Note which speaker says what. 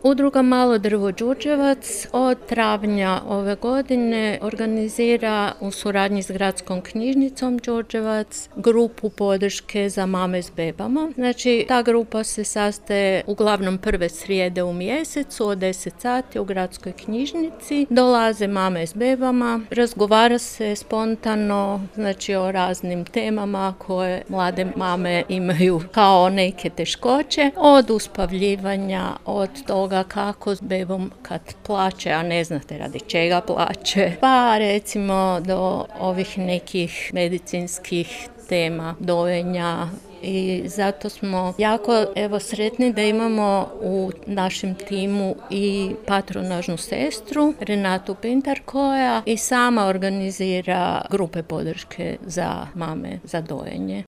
Speaker 1: Udruga Malo drvo Đurđevac od travnja ove godine organizira u suradnji s Gradskom knjižnicom Đurđevac grupu podrške za mame s bebama. Znači, ta grupa se sastaje uglavnom prve srijede u mjesecu od 10 sati u Gradskoj knjižnici. Dolaze mame s bebama, razgovara se spontano, znači o raznim temama koje mlade mame imaju kao neke teškoće, od uspavljivanja, od toga kako s bebom kad plače, a ne znate radi čega plače, pa recimo do ovih nekih medicinskih tema, dojenja. I zato smo jako sretni da imamo u našem timu i patronažnu sestru Renatu Pintar koja i sama organizira grupe podrške za mame za dojenje.